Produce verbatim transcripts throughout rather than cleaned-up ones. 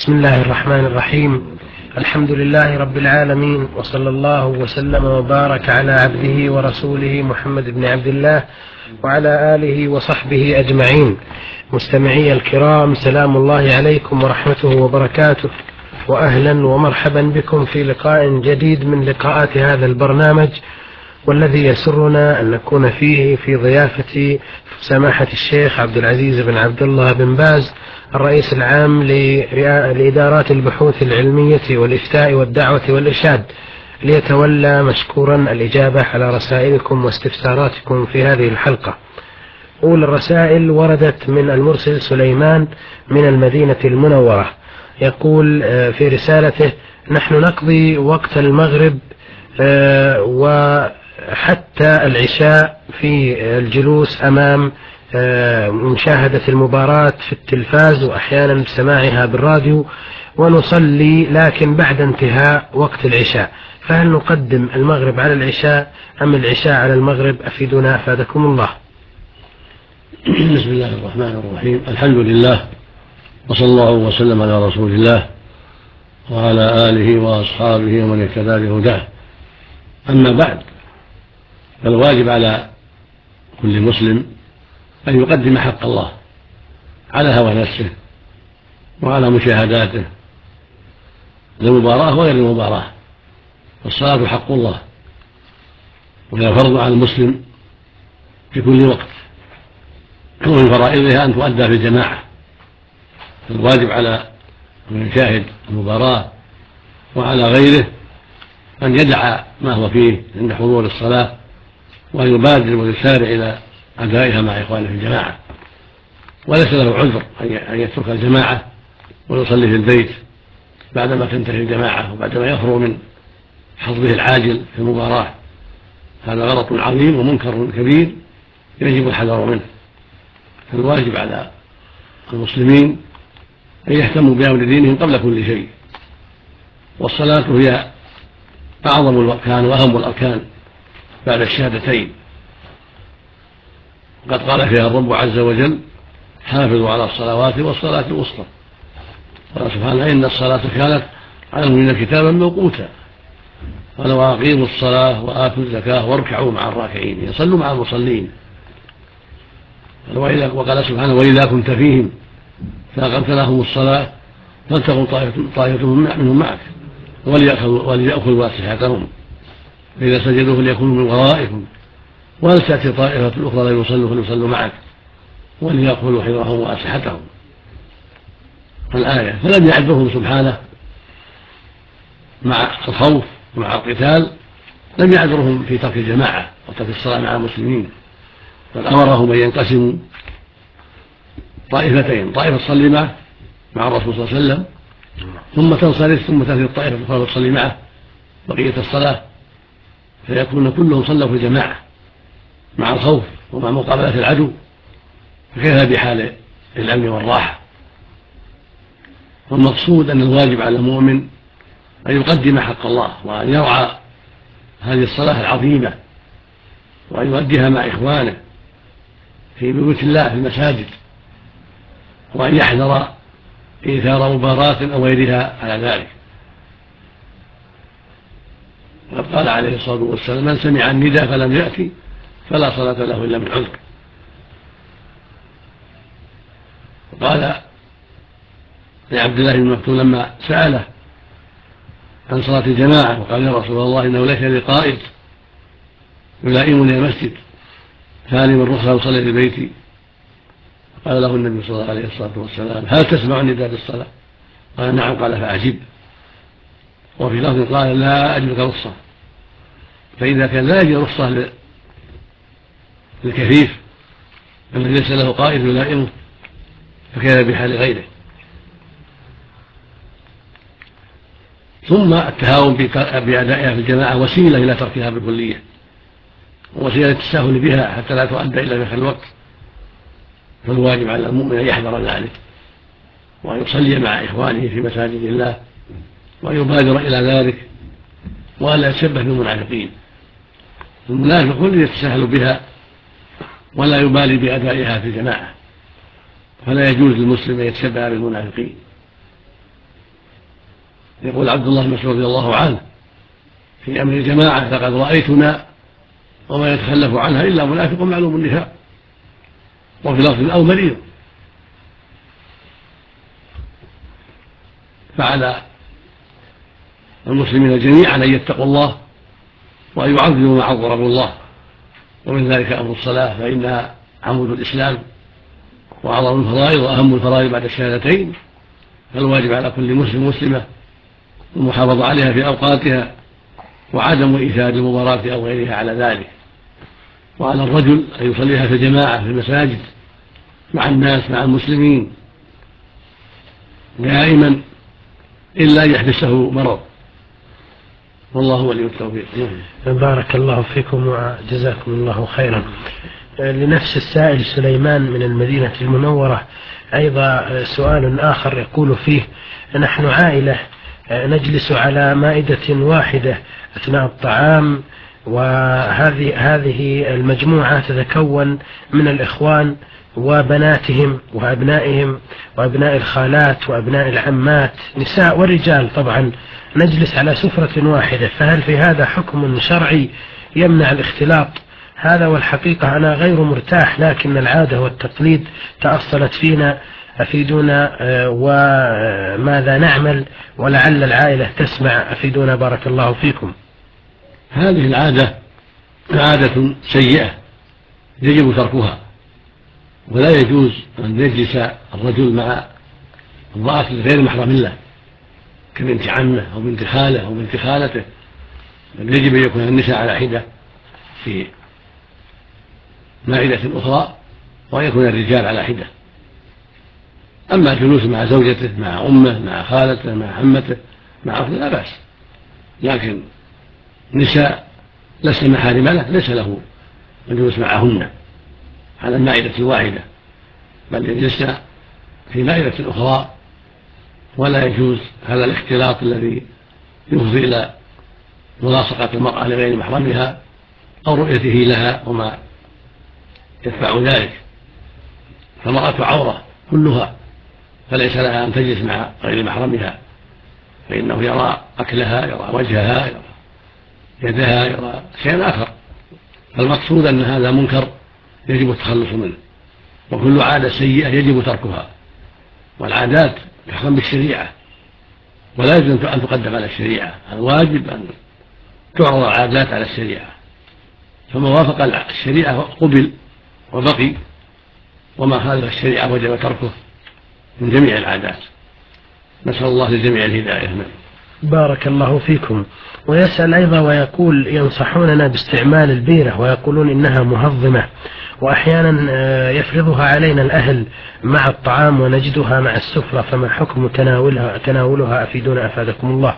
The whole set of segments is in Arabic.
بسم الله الرحمن الرحيم. الحمد لله رب العالمين، وصلى الله وسلم وبارك على عبده ورسوله محمد بن عبد الله وعلى آله وصحبه أجمعين. مستمعي الكرام، سلام الله عليكم ورحمته وبركاته، وأهلا ومرحبا بكم في لقاء جديد من لقاءات هذا البرنامج، والذي يسرنا أن نكون فيه في ضيافة سماحة الشيخ عبد العزيز بن عبد الله بن باز، الرئيس العام لإدارات البحوث العلمية والإفتاء والدعوة والإرشاد، ليتولى مشكورا الإجابة على رسائلكم واستفساراتكم في هذه الحلقة. أولى الرسائل وردت من المرسل سليمان من المدينة المنورة، يقول في رسالته: نحن نقضي وقت المغرب وحتى العشاء في الجلوس أمام مشاهدة المباراة في التلفاز، وأحيانا سماعها بالراديو، ونصلي لكن بعد انتهاء وقت العشاء، فهل نقدم المغرب على العشاء أم العشاء على المغرب؟ أفيدنا أفادكم الله. بسم الله الرحمن الرحيم. الحمد لله، وصلى الله وسلم على رسول الله وعلى آله وأصحابه ومن اهتدى بهداه. أما بعد، فالواجب على كل مسلم أن يقدم حق الله على هوى نفسه وعلى مشاهداته، المباراة وغير المباراة. والصلاة حق الله، وهي فرض على المسلم في كل وقت، ومن فرائضها أن تؤدى في الجماعة. فالواجب على من يشاهد المباراة وعلى غيره أن يدع ما هو فيه عند حضور الصلاة، وأن يبادر ويسارع إلى أدائها مع إخوانه في الجماعة، وليس له عذر أن يترك الجماعة ويصلي في البيت بعدما تنتهي الجماعة وبعدما يفرغ من حظه العاجل في المباراة. هذا غلط عظيم ومنكر كبير يجب الحذر منه. فالواجب على المسلمين أن يهتموا بأمر دينهم قبل كل شيء، والصلاة هي أعظم الأركان وأهم الأركان بعد الشهادتين. قد قال فيها الرب عز وجل: حافظوا على الصلوات والصلاة الوسطى. قال سبحانه: إن الصلاة كانت على المؤمنين كتابا موقوتا. قال: وأقيموا الصلاة وآتوا الزكاة واركعوا مع الراكعين، يصلوا مع المصلين. وقال سبحانه: وإذا كنت فيهم فأقمت لهم الصلاة فلتقم طائفة منهم معك وليأخذوا أسلحتهم، فإذا سجدوا فليكونوا من ورائكم ولتأتي طائفة أخرى لا يصلوا فليصلوا معك وليأخذوا حذرهم وأسلحتهم. الآية. فلم يعذرهم سبحانه مع الخوف ومع القتال، لم يعذرهم في ترك الجماعة وترك الصلاة مع المسلمين، بل أمرهم أن ينقسموا طائفتين: طائفة تصلي معه مع الرسول صلى الله عليه وسلم، ثم تنصرف ثم تأتي الطائفة الأخرى تصلي معه بقية الصلاة، فيكون كلهم صلوا في الجماعة مع الخوف ومع مقابلة العدو. فكيف بحال الأمن والراحة؟ والمقصود أن الواجب على المؤمن أن يقدم حق الله، وأن يرعى هذه الصلاة العظيمة، وأن يؤديها مع إخوانه في بيوت الله في المساجد، وأن يحذر إيثار مباراة أو غيرها على ذلك. وقد قال عليه الصلاة والسلام: من سمع النداء فلم يأتي فلا صلاة له إلا من عذر. وقال لعبد الله بن مكتوم لما سأله عن صلاة الجماعة وقال: يا رسول الله، إنه ليس لي قائد يلائمني المسجد، فهل من رخصة أصلي في بيتي؟ قال له النبي صلى الله عليه الصلاة والسلام: هل تسمع النداء بالصلاة؟ قال: نعم. قال: فأجب. وفي لفظ قال: لا أجد رخصة. فإذا كان لا يجد رخصة للكفيف الذي ليس له قائد يلائمه، فكيف بحال غيره؟ ثم التهاون بأدائها في الجماعة وسيلة إلى تركها بالكلية، ووسيلة التساهل بها حتى لا تؤدى إلى دخل الوقت. فالواجب على المؤمن أن يحذر ذلك، وأن يصلي مع إخوانه في مساجد الله، وأن يبادر إلى ذلك، وأن لا يتشبه بالمنافقين. المنافق هو الذي يتساهل بها ولا يبالي بأدائها في الجماعة، فلا يجوز للمسلم أن يتشبه بالمنافقين. يقول عبد الله بن مسعود رضي الله عنه في أمر الجماعة: لقد رأيتنا وما يتخلف عنها إلا منافق معلوم النفاق. وفي لفظ أو مريض. فعلى المسلمين جميعا أن يتقوا الله وأن يعظموا ما عظمه الله، ومن ذلك أمر الصلاة، فإنها عمود الإسلام وأعظم الفرائض وأهم الفرائض بعد الشهادتين، فالواجب على كل مسلم مسلمة المحافظة عليها في أوقاتها وعدم إيثار المباراة أو غيرها على ذلك. وعلى الرجل أن يصليها في الجماعة في المساجد مع الناس مع المسلمين دائما إلا أن يحبسه مرض، والله ولي التوفيق. بارك الله فيكم وجزاكم الله خيرا. لنفس السائل سليمان من المدينة المنورة أيضا سؤال آخر يقول فيه: نحن عائلة نجلس على مائدة واحدة أثناء الطعام، وهذه هذه المجموعة تتكون من الإخوان وبناتهم وأبنائهم وأبناء الخالات وأبناء العمات، نساء ورجال طبعا، نجلس على سفرة واحدة، فهل في هذا حكم شرعي يمنع الاختلاط؟ هذا والحقيقة أنا غير مرتاح، لكن العادة والتقليد تأصلت فينا، أفيدونا وماذا نعمل، ولعل العائلة تسمع، أفيدونا بارك الله فيكم. هذه العادة عادة سيئة يجب تركها، ولا يجوز أن يجلس الرجل مع امرأة غير محرم له كبنت عمه أو بنت خاله أو بنت خالته، بل يجب أن يكون النساء على حدة في مائدة أخرى وأن يكون الرجال على حدة. أما الجلوس مع زوجته مع أمه مع خالته مع عمته مع أخته لا بأس، لكن نساء لسن محارم له ليس له الجلوس معهن على المائدة الواحدة، بل يجلسن في مائدة أخرى، ولا يجوز هذا الاختلاط الذي يفضي إلى ملاصقة المرأة لغير محرمها أو رؤيته لها وما يدفع ذلك. فالمرأة عورة كلها، فليس لها أن تجلس مع غير محرمها، فإنه يرى أكلها، يرى وجهها، يرى يدها، يرى شيئا آخر. فالمقصود أن هذا منكر يجب التخلص منه، وكل عادة سيئة يجب تركها، والعادات تحكم بالشريعة ولا يجب أن تقدم على الشريعة، الواجب أن تعرض العادات على الشريعة، فما وافق الشريعة قبل وبقي، وما خالف الشريعة وجب تركه من جميع العادات. نسأل الله للجميع الهداية. بارك الله فيكم. ويسأل أيضا ويقول: ينصحوننا باستعمال البيرة ويقولون إنها مهضمة، وأحيانا يفرضها علينا الأهل مع الطعام ونجدها مع السفرة، فما حكم تناولها تناولها أفيدونا أفادكم الله.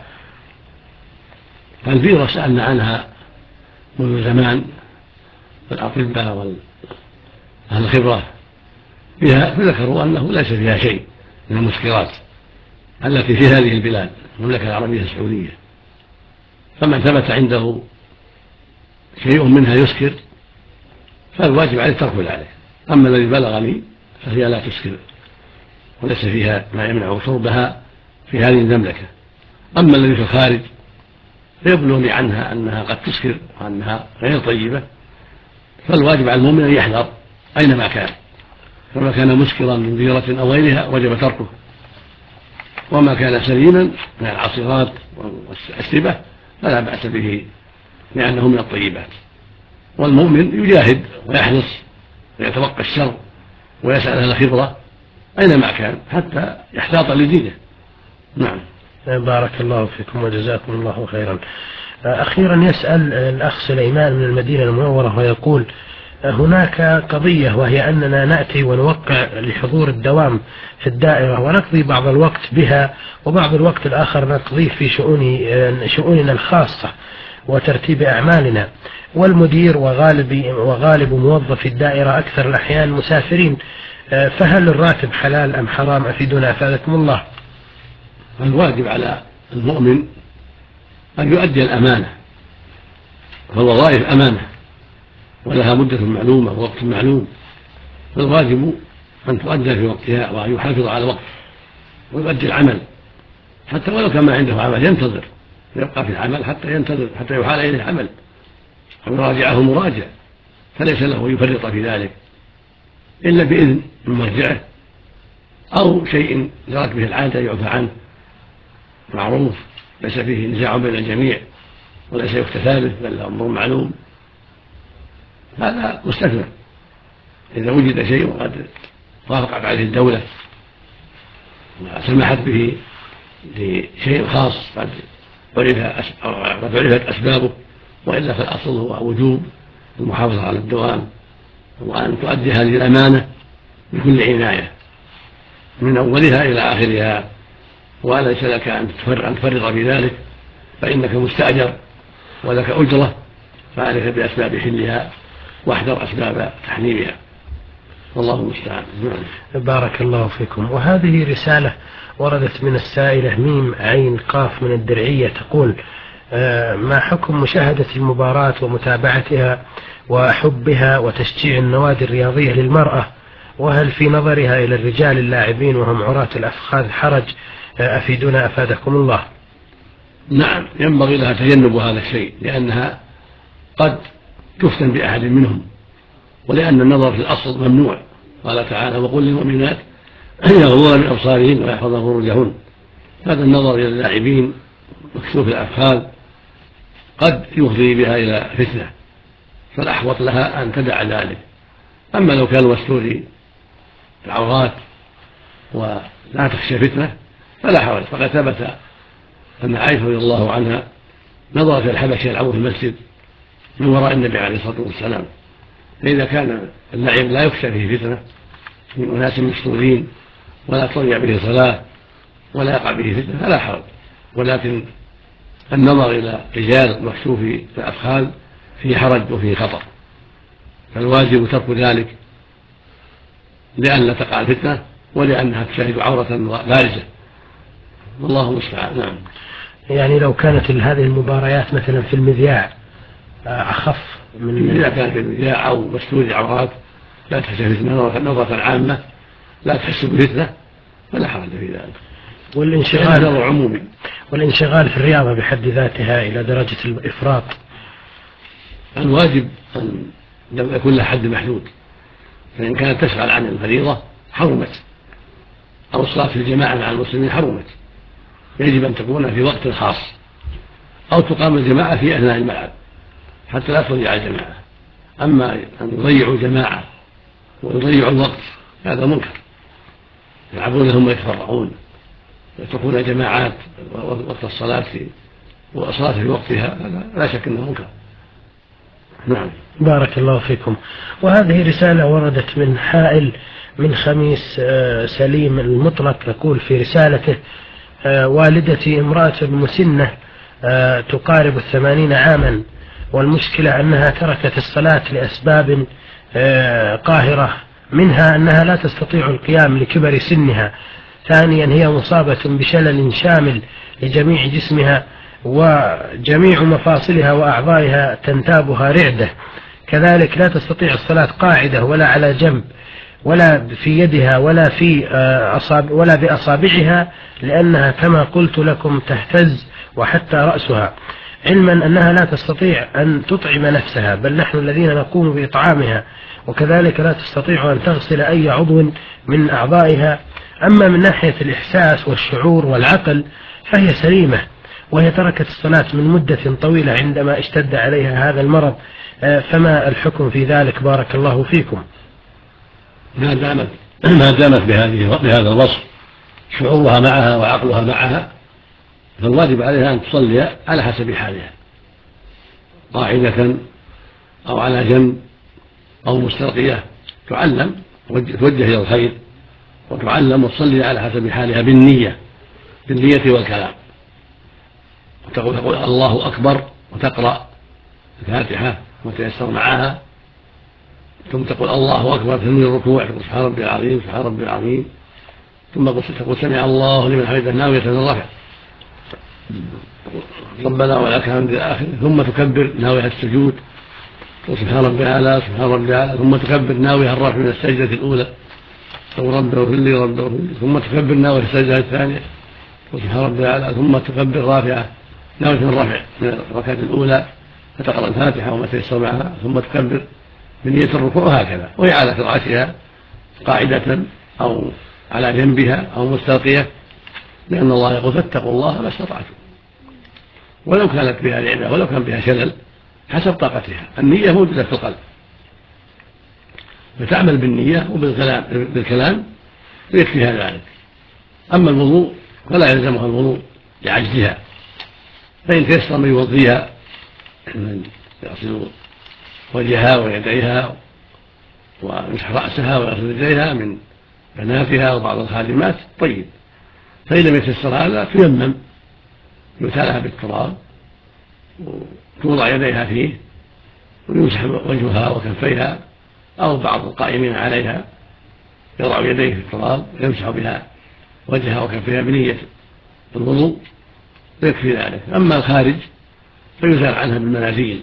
البيرة سألنا عنها منذ زمان، الأطباء وأهل الخبرة فيها فذكروا أنه ليس فيها شيء من المسكرات التي في هذه البلاد المملكة العربية السعودية، فمن ثبت عنده شيء منها يسكر فالواجب عليه ترك عليه. أما الذي بلغني فهي لا تسكر وليس فيها ما يمنع شربها في هذه المملكة. أما الذي في الخارج فيبلغني عنها أنها قد تسكر وأنها غير طيبة، فالواجب على المؤمن أن يحذر أينما كان، فما كان مسكرا من بيرة أو غيرها وجب تركه، وما كان سليما من العصيرات والأشربة فلا بأس به لأنه من الطيبات. والمؤمن يجاهد ويحرص ويتوقى الشر ويسأل أهل الخبرة أينما كان حتى يحتاط لدينه. نعم. بارك الله فيكم وجزاكم الله خيرا. أخيرا يسأل الأخ سليمان من المدينة المنورة ويقول: هناك قضية، وهي أننا نأتي ونوقع لحضور الدوام في الدائرة ونقضي بعض الوقت بها، وبعض الوقت الآخر نقضيه في شؤون شؤوننا الخاصة وترتيب أعمالنا، والمدير وغالب وغالب موظفي الدائرة أكثر الأحيان مسافرين، فهل الراتب حلال أم حرام؟ أفيدونا أفادكم الله. الواجب على المؤمن أن يؤدي الأمانة، فالوظائف أمانة ولها مدة معلومة ووقت معلوم، فالواجب أن تؤدى في وقتها وأن يحافظ على الوقت ويؤدي العمل حتى ولو كان ما عنده عمل ينتظر، يبقى في العمل حتى ينتظر حتى يحال إليه عمل أو يراجعه مراجع، فليس له يفرط في ذلك إلا بإذن من مرجعه أو شيء جرت به العادة يعفى عنه معروف ليس فيه نزاع بين الجميع وليس يختفى به بل أمر معلوم، هذا مستثنى إذا وجد شيء وقد وافقت عليه الدولة وسمحت به لشيء خاص قد عرفت أسبابه، وإلا فالأصل هو وجوب المحافظة على الدوام وأن تؤدي هذه الأمانة بكل عناية من أولها إلى آخرها، وليس لك أن تفرط في ذلك فإنك مستأجر ولك أجرة، فعليك بأسباب حلها واحذر أسباب تحريمها، والله المستعان. بارك الله فيكم. وهذه رسالة وردت من السائلة ميم عين قاف من الدرعية تقول: ما حكم مشاهدة المباراة ومتابعتها وحبها وتشجيع النوادي الرياضية للمرأة، وهل في نظرها إلى الرجال اللاعبين وهم عراة الأفخاذ حرج؟ أفيدونا أفادكم الله. نعم، ينبغي لها تجنب هذا الشيء لأنها قد تفتن بأحد منهم، ولأن النظر في الأصل ممنوع، قال تعالى: وقل للمؤمنات يغضضن من أبصارهن ويحفظن فروجهن. هذا النظر إلى اللاعبين مكشوف الأفخاذ قد يفضي بها إلى فتنة، فالأحوط لها أن تدع ذلك. أما لو كانوا مستور العورات ولا تخشى فتنة فلا حرج، فقد ثبت أن عائشة رضي الله عنها نظرت إلى الحبش يلعبون في المسجد من وراء النبي عليه الصلاة والسلام، فإذا كان اللعب لا يخشى فيه فتنة من أناس مستورين ولا تضيع به صلاة ولا يقع به فتنة فلا حرج، ولكن النظر إلى رجال مكشوف الأفخاذ فيه حرج وفيه خطر، فالواجب ترك ذلك لأن لا تقع الفتنة ولأنها تشاهد عورة بارزة، والله المستعان. نعم. يعني لو كانت هذه المباريات مثلا في المذياع أخف من إذا كان في المذياع أو مستور العورات لا تخشى فتنة نظرة عامة لا تحس بفتنة فلا حرج في ذلك. والانشغال عمومي والانشغال في الرياضة بحد ذاتها إلى درجة الإفراط، الواجب أن يكون لها حد محدود، فإن كانت تشغل عن الفريضة حرمت، أو الصلاة في الجماعة مع المسلمين حرمت، يجب أن تكون في وقت خاص أو تقام الجماعة في أثناء الملعب حتى لا تضيع الجماعة. أما أن يضيعوا الجماعة ويضيعوا الوقت هذا منكر، يلعبون هم يتفرعون ويتركون جماعات وقت الصلاة والصلاة في وقتها، هذا لا شك أنه منكر. نعم. بارك الله فيكم. وهذه رسالة وردت من حائل من خميس سليم المطلق يقول في رسالته: والدتي امرأة مسنة تقارب الثمانين عاما، والمشكلة أنها تركت الصلاة لأسباب قاهرة، منها أنها لا تستطيع القيام لكبر سنها، ثانيا هي مصابة بشلل شامل لجميع جسمها وجميع مفاصلها وأعضائها تنتابها رعدة، كذلك لا تستطيع الصلاة قاعدة ولا على جنب ولا في يدها ولا في أصابع ولا بأصابعها، لأنها كما قلت لكم تهتز وحتى رأسها، علما أنها لا تستطيع أن تطعم نفسها بل نحن الذين نقوم بإطعامها، وكذلك لا تستطيع أن تغسل أي عضو من أعضائها. أما من ناحية الإحساس والشعور والعقل فهي سليمة، وهي تركت الصلاة من مدة طويلة عندما اشتد عليها هذا المرض، فما الحكم في ذلك؟ بارك الله فيكم. ما دامت ما دامت بهذه بهذا الوصف شعورها معها وعقلها معها فالواجب عليها أن تصلي على حسب حالها، قاعدة أو على جنب أو مستلقية، تعلم توجه إلى الخير وتعلم وتصلي على حسب حالها بالنية بالنية والكلام، وتقول تقول الله أكبر وتقرأ الفاتحة وتيسر معها، ثم تقول الله أكبر تنوي الركوع تقول سبحان ربي العظيم سبحان ربي العظيم، ثم تقول سمع الله لمن حمده ناوية الرفع ربنا ولك الحمد إلى آخره، ثم تكبر ناوية السجود تقول سبحان ربي الأعلى سبحان ربي الأعلى، ثم تكبر ناوية الرفع من السجدة الأولى تقول رب اغفر لي رب اغفر لي، ثم تكبر ناوية السجدة الثانية وسبحان ربي الأعلى ثم تكبر رافعة نوع من الرفع من الركعة الأولى فتقرأ الفاتحة وما تيسر معها ثم تكبر بنية الركوع وهكذا، وهي على فراشها قاعدة أو على جنبها أو مستلقية، لأن الله يقول فاتقوا الله ما استطعتم، ولو كانت بها العلة ولو كان بها شلل حسب طاقتها. النية موجودة في القلب فتعمل بالنية وبالكلام بالكلام ويكفيها ذلك. أما الوضوء فلا يلزمها الوضوء لعجزها، فإن تيسر من يوضيها من يغسل وجهها ويديها ويمسح رأسها ويغسل رجليها من بناتها وبعض الخادمات طيب، فإن لم يتيسر هذا تيمم يتالها بالتراب وتوضع يديها فيه ويمسح وجهها وكفيها، أو بعض القائمين عليها يضع يديه في التراب ويمسح بها وجهها وكفيها بنية الوضوء ويكفي ذلك. أما الخارج فيزال عنها بالمناديل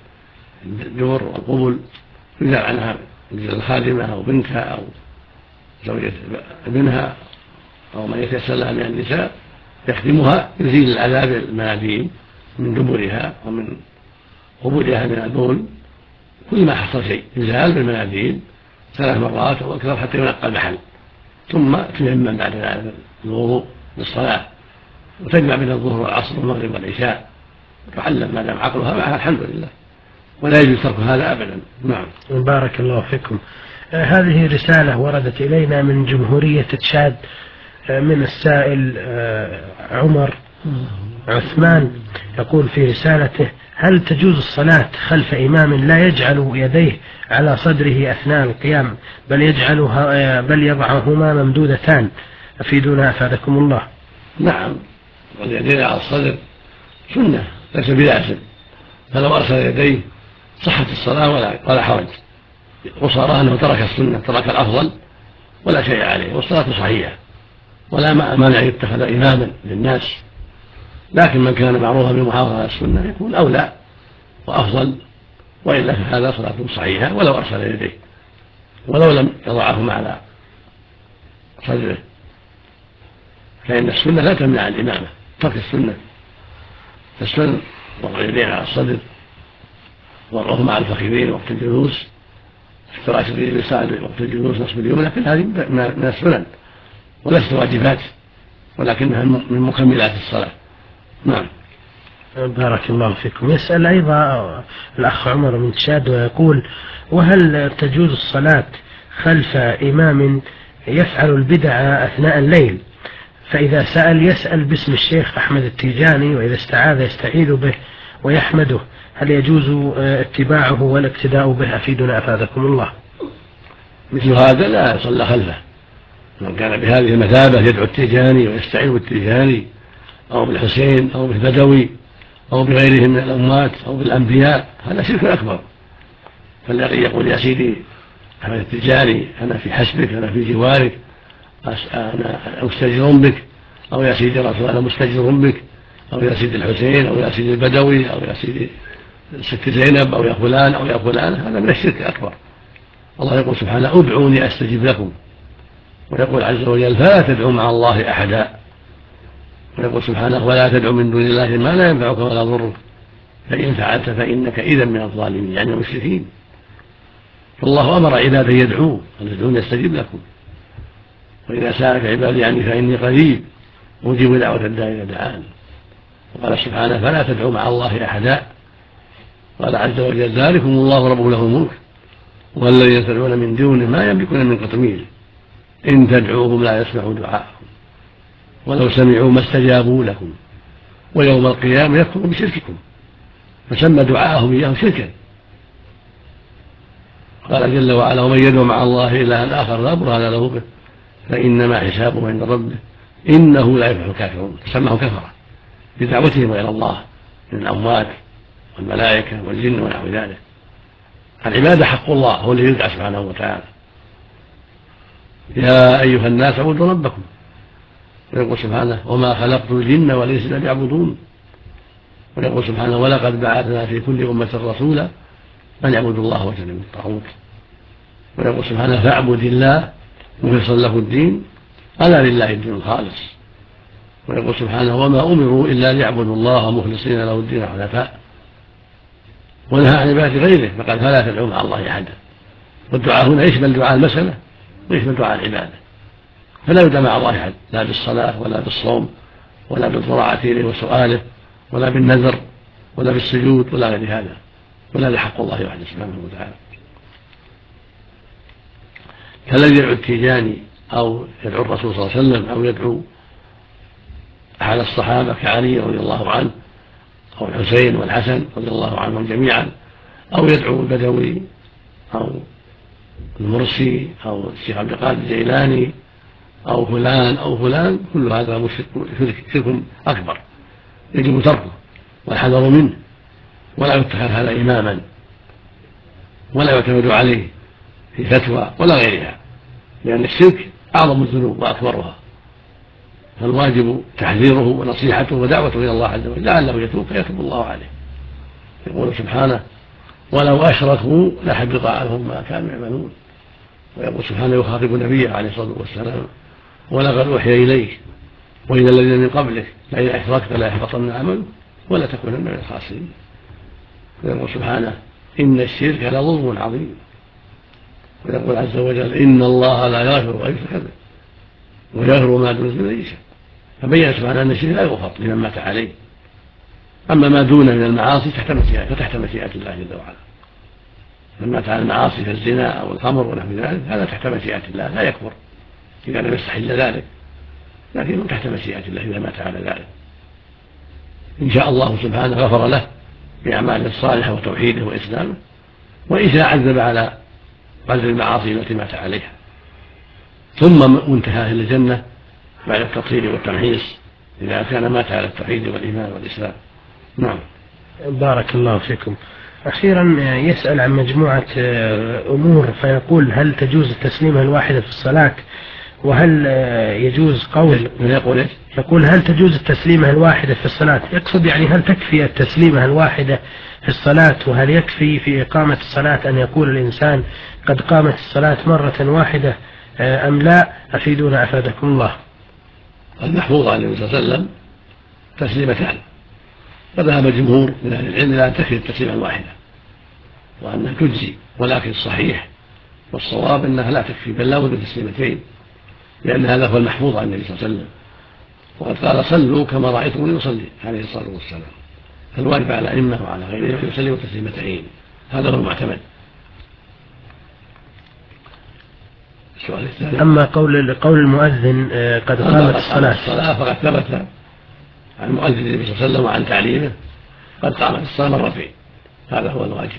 الدور والقبل، يزال عنها الخادمة أو بنتها أو زوجة ابنها أو من يتيسر لها من النساء يخدمها، يزيل العذاب بالمناديل من دبرها ومن قبولها من البول، كل ما حصل شيء يزال بالمناديل ثلاث مرات أو أكثر حتى ينقى المحل، ثم تيمم بعد ذلك الوضوء للصلاة وتجمع بين الظهر والعصر والمغرب والعشاء وتعلم ما دام عقلها معها الحمد لله، ولا يجوز ترك هذا أبدا. نعم. بارك الله فيكم. آه هذه رسالة وردت إلينا من جمهورية تشاد آه من السائل آه عمر عثمان، يقول في رسالته: هل تجوز الصلاة خلف إمام لا يجعل يديه على صدره أثناء القيام بل يجعلها بل يضعهما ممدودتان؟ أفيدونا أفادكم الله. نعم، واليدين على الصدر سنة ليس بلازم، فلو أرسل يديه صحت الصلاة ولا ولا حرج، وصار أنه ترك السنة ترك الأفضل ولا شيء عليه والصلاة صحيحة ولا مانع يتخذ إماما للناس، لكن من كان معروفا بالمحافظة على السنة يكون أولى وأفضل، وإلا فهذا صلاة صحيحة ولو أرسل يديه ولو لم يضعهما على صدره، فإن السنة لا تمنع الإمامة، ترك السنة السنة وضع اليدين على الصدر وضعهما على الفخذين وقت الجلوس، افتراش الرسالة وقت الجلوس نصب اليمنى، كل هذه من السنن وليست واجبات ولكنها من مكملات الصلاة. نعم. بارك الله فيكم. يسأل أيضا الأخ عمر من تشاد ويقول: وهل تجوز الصلاة خلف إمام يفعل البدع أثناء الليل، فإذا سأل يسأل باسم الشيخ أحمد التيجاني وإذا استعاذ يستعيذ به ويحمده، هل يجوز اتباعه والاقتداء به؟ أفيدنا أفادكم الله. مثل هذا لا يصلى خلفه، من كان بهذه المثابة يدعو التيجاني ويستعين بالتيجاني أو بالحسين أو بالبدوي أو بغيرهم من الأموات أو بالأنبياء، هذا شرك أكبر. فالذي يقول: يا سيدي أحمد التيجاني أنا في حسبك أنا في جوارك أنا مستجر بك، أو يا سيدي رسول أنا مستجر بك، أو يا سيدي الحسين أو يا سيدي البدوي أو يا سيدي ست زينب أو يا فلان أو يا فلان، هذا من الشرك الأكبر. الله يقول سبحانه: ادعوني أستجب لكم، ويقول عز وجل: فلا تدعوا مع الله أحدا، ويقول سبحانه: ولا تدعوا من دون الله ما لا ينفعك ولا يضرك فإن فعلت فإنك إذا من الظالمين، يعني المشركين. فالله أمر عباده يدعوه: ادعوني أستجب لكم، وإذا سألك عبادي عني فإني قريب أجيب دعوة الداعي إذا دعان. وقال سبحانه: فلا تدعوا مع الله أحدا. قال عز وجل: ذلكم الله ربه له الملك والذين تدعون من دونه ما يملكون من قطمير إن تدعوهم لا يسمعوا دعاءكم ولو سمعوا ما استجابوا لكم ويوم القيامة يكفرون بشرككم، فسمى دعاءهم إياه شركا. قال جل وعلا: ومن يدعو مع الله إلها آخر لا برهان له به فإنما حسابه عند ربه إنه لا يفلح الكافرون، فسماهم كفرة بدعوتهم غير الله من الأموات والملائكة والجن ونحو ذلك. العبادة حق الله هو الذي يدعى سبحانه وتعالى: يا أيها الناس اعبدوا ربكم، ويقول سبحانه: وما خلقت الجن والإنس إلا ليعبدون، ويقول سبحانه: ولقد بعثنا في كل أمة رسولا أن يعبدوا الله واجتنبوا الطاغوت، ويقول سبحانه: فاعبد الله مخلصا له الدين ألا لله الدين الخالص. ويقول سبحانه وما أمروا إلا ليعبدوا الله مخلصين له الدين حنفاء، ونهى عن عبادة غيره فقال فلا تدعوا مع الله أحدا. والدعاء هنا يشمل دعاء المسألة ويشمل دعاء العبادة، فلا يدعى مع الله أحد لا بالصلاة ولا بالصوم ولا بالضراعة إليه وسؤاله ولا بالنذر ولا بالسجود ولا غير هذا، ولا لحق الله وحده سبحانه وتعالى. كالذي يدعو التيجاني أو يدعو الرسول صلى الله عليه وسلم أو يدعو أحد الصحابة كعلي رضي الله عنه أو الحسين والحسن رضي الله عنهم جميعا، أو يدعو البدوي أو المرسي أو الشيخ عبد القادر الجيلاني أو فلان أو فلان، كل هذا شرك أكبر يجب تركه والحذر منه، ولا يتخذ هذا إماما ولا يعتمد عليه في فتوى ولا غيرها، لأن الشرك أعظم الذنوب وأكبرها، فالواجب تحذيره ونصيحته ودعوته إلى الله عز وجل لعله يتوب فيتوب الله عليه. يقول سبحانه ولو أشركوا لحبط عنهم ما كانوا يعملون. ويقول سبحانه يخاطب نبيه عليه الصلاة والسلام ولقد أوحي إليك وإلى الذين من قبلك لئن أشركت ليحبطن عملك ولا تكونن من الخاسرين. ويقول سبحانه إن الشرك لظلم عظيم. ويقول عز وجل إن الله لا يغفر أن يشرك به ويغفر ما دون ذلك لمن يشاء. فبين سبحانه أن الشرك لا يغفر لمن مات عليه، أما ما دون من المعاصي فتحت مشيئة الله جل وعلا. من مات على المعاصي كالزنا أو الخمر ونحو ذلك هذا تحت مشيئة الله لا يكفر إذا لم يستحل ذلك، لكنه تحت مشيئة الله إذا مات على ذلك. إن شاء الله سبحانه غفر له بأعماله الصالحة وتوحيده وإسلامه، وإن شاء عذب على قدر المعاصي التي مات عليها، ثم منتهى إلى الجنة بعد التطهير والتمحيص إذا كان مات على التوحيد والإيمان والإسلام. نعم. بارك الله فيكم. أخيرا يسأل عن مجموعة أمور فيقول هل تجوز التسليمة الواحدة في الصلاة، وهل يجوز قول يقول, يقول هل تجوز التسليمة الواحدة في الصلاة، يقصد يعني هل تكفي التسليمة الواحدة في الصلاة، وهل يكفي في إقامة الصلاة أن يقول الإنسان قد قامت الصلاة مرة واحدة أم لا؟ أفيدونا أفادكم الله. المحفوظ عن النبي صلى الله عليه وسلم تسليمتان، فذهب الجمهور من أهل العلم لا تكفي التسليمة الواحدة وأنها تجزي، ولكن الصحيح والصواب أنها لا تكفي بل لا بد من تسليمتين، لأن هذا هو المحفوظ عن النبي صلى الله عليه وسلم، وقد قال صلوا كما رأيتموني أصلي عليه الصلاة والسلام. فالواجب على الأئمة وعلى غيرهم أن يسلموا تسليمتين، هذا هو المعتمد. السؤال الثاني أما قول قول المؤذن قد قامت الصلاة الصلاة فقد ثبت عن مؤذن النبي صلى الله عليه وسلم وعن تعليمه قد قامت الصلاة مرتين، هذا هو الواجب.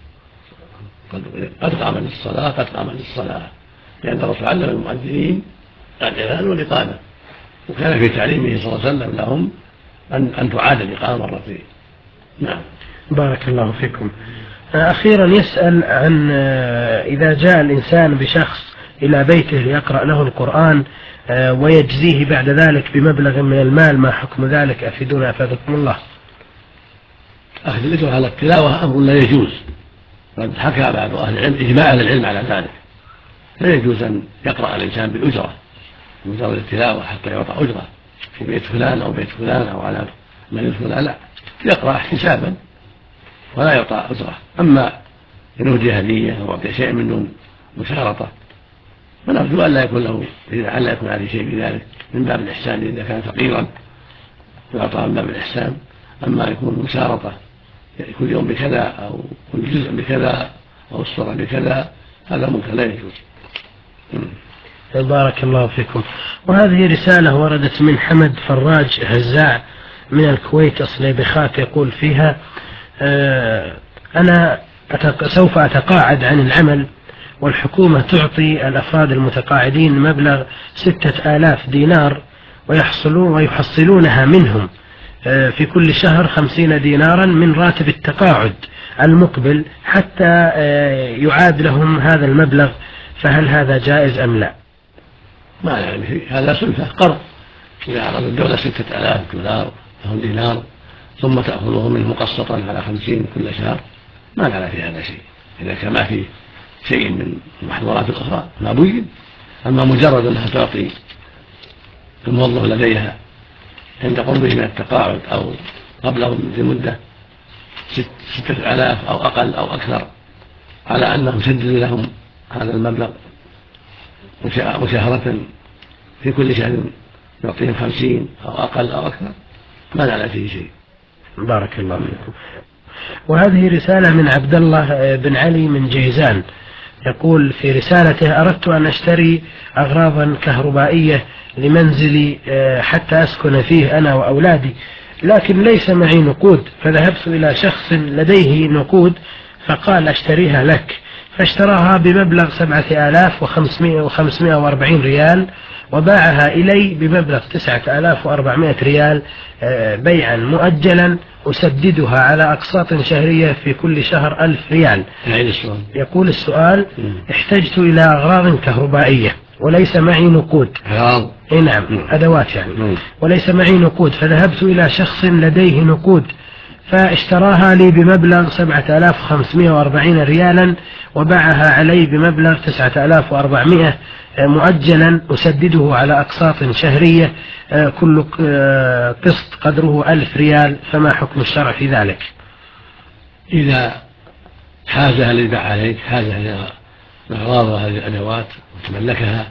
قد قامت الصلاة قد قامت الصلاة، لأن الرسول علم المؤذنين الأذان والإقامة، وكان في تعليمه صلى الله عليه وسلم لهم أن أن تعاد الإقامة مرتين. نعم. بارك الله فيكم. أخيرا يسأل عن إذا جاء الإنسان بشخص إلى بيته ليقرأ له القرآن ويجزيه بعد ذلك بمبلغ من المال، ما حكم ذلك؟ أفيدونا أفادكم الله. أخذ الأجر على التلاوة أمر لا يجوز، قد حكى بعض أهل العلم إجماع أهل العلم على ذلك، لا يجوز أن يقرأ الإنسان بالأجرة مجرد التلاوة حتى يعطى أجرة في بيت فلان أو بيت فلان أو على من فلان، لا، يقرأ احتسابا ولا يعطى أجرة. أما إن أهدي هدية أو أعطي شيء من دون مشارطة فنرجو أن لا يكون له أن لا يكون عليه شيء بذلك من باب الإحسان إذا كان فقيرا يعطى من باب الإحسان. أما يكون مشارطة كل يوم بكذا أو كل جزء بكذا أو الصورة بكذا هذا منكر لا يجوز. بارك الله فيكم. وهذه رسالة وردت من حمد فراج هزاع من الكويت أصليبخات، يقول فيها آه أنا أتق... سوف أتقاعد عن العمل، والحكومة تعطي الأفراد المتقاعدين مبلغ ستة آلاف دينار ويحصلون ويحصلونها منهم آه في كل شهر خمسين دينارا من راتب التقاعد المقبل حتى آه يعاد لهم هذا المبلغ، فهل هذا جائز أم لا؟ ما يعني في هذا سلفة قرض، إذا أعطت الدولة ستة آلاف دولار أو دينار ثم تأخذه منه مقسطا على خمسين كل شهر ما كان في هذا شيء، إذا كان ما في شيء من المحظورات الأخرى ما بين. أما مجرد أنها تعطي الموظف لديها عند قربه من التقاعد أو قبله بمدة ستة آلاف أو أقل أو أكثر، على أنه يسدد لهم هذا المبلغ مشاهرة في كل شهر يعطيهم خمسين أو أقل أو أكثر، ما نعلم فيه شيء. بارك الله فيكم. وهذه رسالة من عبد الله بن علي من جيزان، يقول في رسالته: أردت أن أشتري أغراضا كهربائية لمنزلي حتى أسكن فيه أنا وأولادي، لكن ليس معي نقود، فذهبت إلى شخص لديه نقود فقال أشتريها لك، فاشتراها بمبلغ سبعة آلاف وخمسمائة وأربعين ريال وباعها إلي بمبلغ تسعة آلاف وأربعمائة ريال بيعا مؤجلا أسددها على أقساط شهرية في كل شهر ألف ريال. يقول السؤال: احتجت إلى أغراض كهربائية وليس معي نقود. اي نعم، أدوات يعني. وليس معي نقود، فذهبت إلى شخص لديه نقود فاشتراها لي بمبلغ سبعة آلاف وخمسمائة وأربعين ريالا وباعها علي بمبلغ تسعة آلاف وأربعمائة مؤجلا أسدده على أقساط شهرية كل قسط قدره ألف ريال، فما حكم الشرع في ذلك؟ إذا حازها الذي باع عليك، حازها إلى أغراض هذه الأدوات وتملكها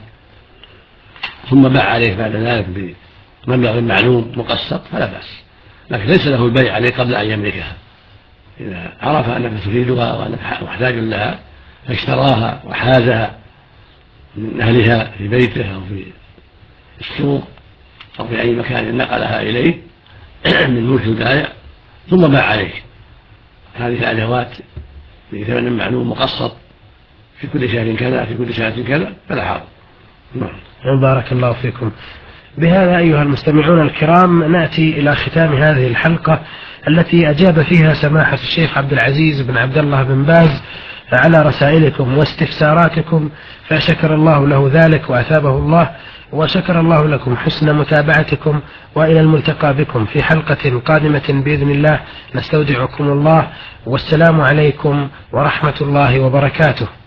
ثم باع عليك بعد ذلك بمبلغ معلوم مقسط فلا بأس، لكن ليس له البيع عليه قبل أن يملكها. إذا عرف أنك تريدها وأنك محتاج لها فاشتراها وحازها من أهلها في بيته أو في السوق أو في أي مكان نقلها إليه من ملك البائع ثم باع عليك هذه الأدوات بثمن معلوم مقسط في كل شهر كذا في كل شهر كذا فلا حرج. بارك الله فيكم. بهذا أيها المستمعون الكرام نأتي إلى ختام هذه الحلقة التي أجاب فيها سماحة الشيخ عبد العزيز بن عبد الله بن باز على رسائلكم واستفساراتكم، فشكر الله له ذلك وأثابه الله، وشكر الله لكم حسن متابعتكم، وإلى الملتقى بكم في حلقة قادمة بإذن الله. نستودعكم الله، والسلام عليكم ورحمة الله وبركاته.